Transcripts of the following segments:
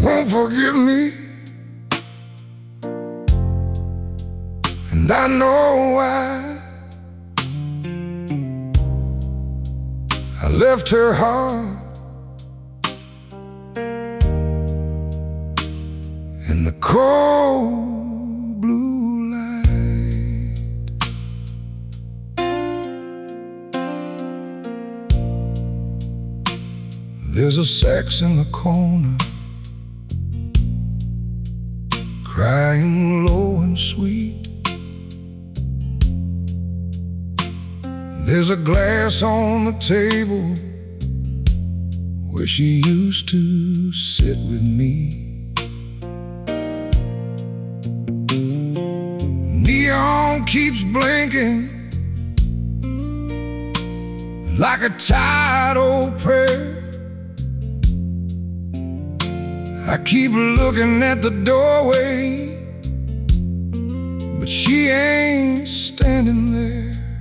won't forgive me, and I know why. I left her heart in the cold blue light. There's a sex in the corner, crying low and sweet. There's a glass on the table where she used to sit with me. Neon keeps blinking like a tired old prayer. I keep looking at the doorway, but she ain't standing there.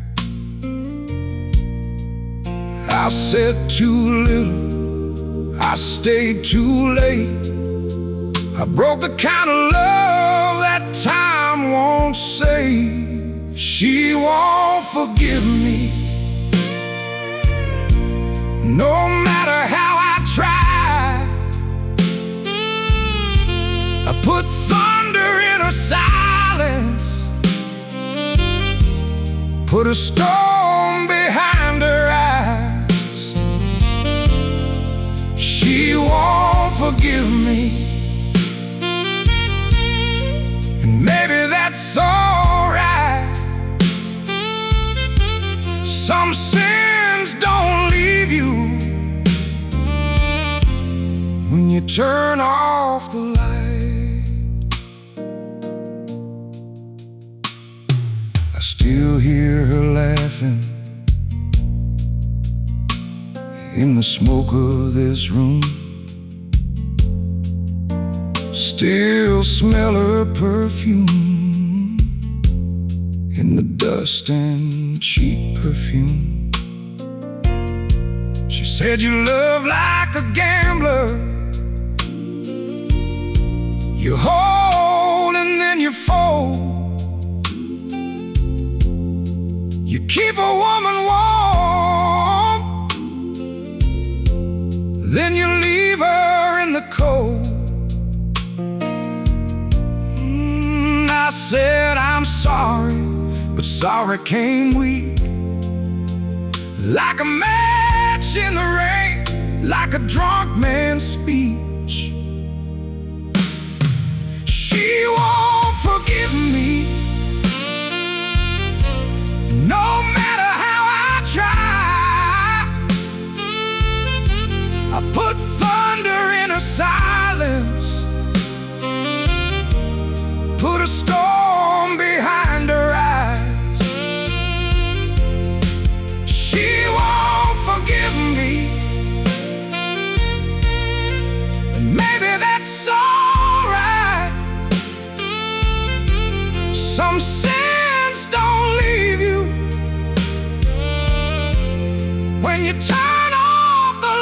I said too little, I stayed too late. I broke the kind of love that time won't save. She won't forgive me, no matter how I try. I put thunder in her silence, put a storm behind her eyes. She won't forgive me, and maybe that's alright. Some sins don't leave you when you turn off the light. I still hear her laughing in the smoke of this room. Still smell her perfume in the dust and cheap perfume. She said you love like a gambler, you hold and then you fold. You keep a woman warm, then you leave her in the cold. I said I'm sorry, but sorry came weak, like a match in the rain, like a drunk man's speech. She won't forgive me, no matter how I try. I put thunder in her silence, put a storm behind her eyes. She won't forgive me, and maybe that's alright. Some sins don't leave you when you turn off the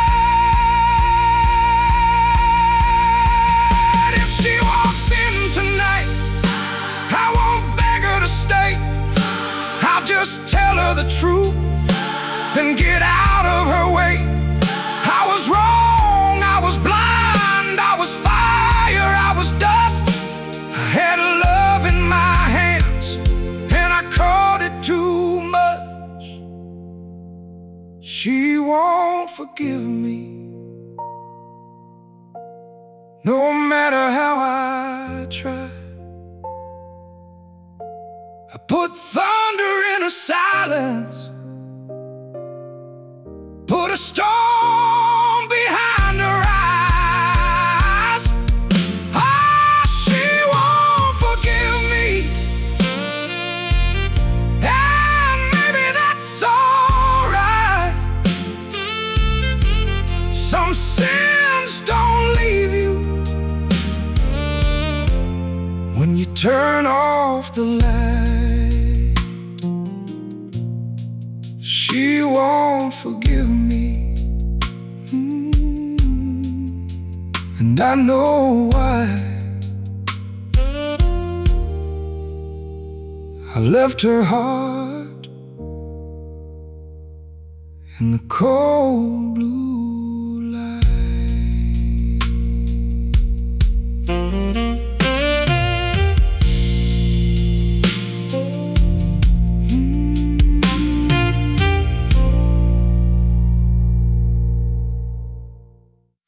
light. If she walks in tonight, I won't beg her to stay. I'll just tell her the truth, then get out of her way. I was wrong, I was blind, I was fire, I was dust. I had love in my hands, and I called it too much. She won't forgive me, no matter how I try. I put thunder in her silence, put a storm behind her eyes. Ah, she won't forgive me, and maybe that's alright. Some sins don't leave you when you turn off the light. She won't forgive me, and and I know why. I left her heart in the cold blue